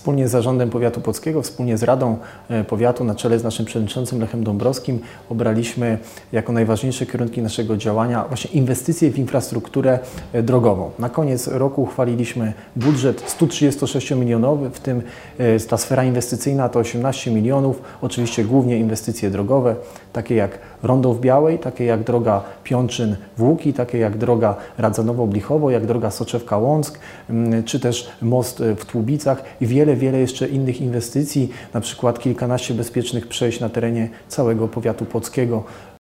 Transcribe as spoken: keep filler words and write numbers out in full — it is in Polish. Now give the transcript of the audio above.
Wspólnie z Zarządem Powiatu Płockiego, wspólnie z Radą Powiatu na czele z naszym przewodniczącym Lechem Dąbrowskim obraliśmy jako najważniejsze kierunki naszego działania właśnie inwestycje w infrastrukturę drogową. Na koniec roku uchwaliliśmy budżet sto trzydziestosześciomilionowy, w tym ta sfera inwestycyjna to osiemnaście milionów, oczywiście głównie inwestycje drogowe, takie jak Rondo w Białej, takie jak droga Piączyn-Włuki, takie jak droga Radzanowo-Blichowo, jak droga Soczewka-Łąck, czy też most w Tłubicach i wiele, wiele jeszcze innych inwestycji, na przykład kilkanaście bezpiecznych przejść na terenie całego powiatu płockiego.